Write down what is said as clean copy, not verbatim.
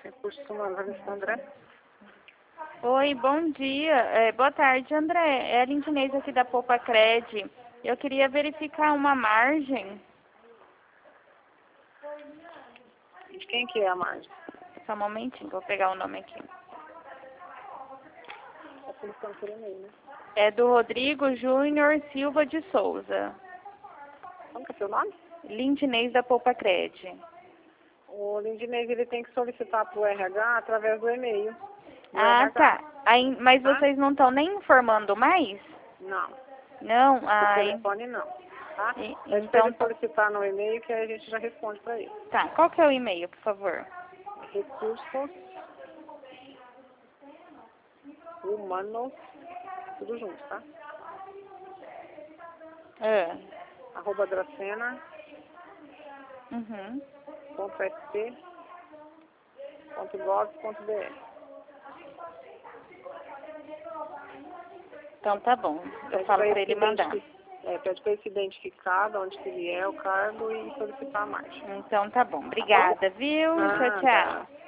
Recursos Humanos, Alessandra. Oi, bom dia. Boa tarde, André. É a Lindinês aqui da Poupa Cred. Eu queria verificar uma margem. De quem que é a margem? Só um momentinho, vou pegar o nome aqui. É solicitando por e-mail, né? É do Rodrigo Júnior Silva de Souza. Como que é seu nome? Lindinês da Poupa Cred. O Lindinês, ele tem que solicitar para o RH através do e-mail. Do Ah, RH, tá. Aí, mas tá? vocês não estão nem informando mais? Não, Não? por Ai. telefone não, tá? E- Pede para então, ele solicitar no e-mail que aí a gente já responde para ele. tá. Qual que é o e-mail, por favor? Recursos Humanos, tudo junto, tá? Ah. @dracena.sp.gov.br. Uhum. Então tá bom. Eu Pede falo para pra ele mandar. pede para ele se identificar, de onde que ele é, o cargo e solicitar a margem. Então tá bom. Obrigada, viu? Tchau, Nada. tchau.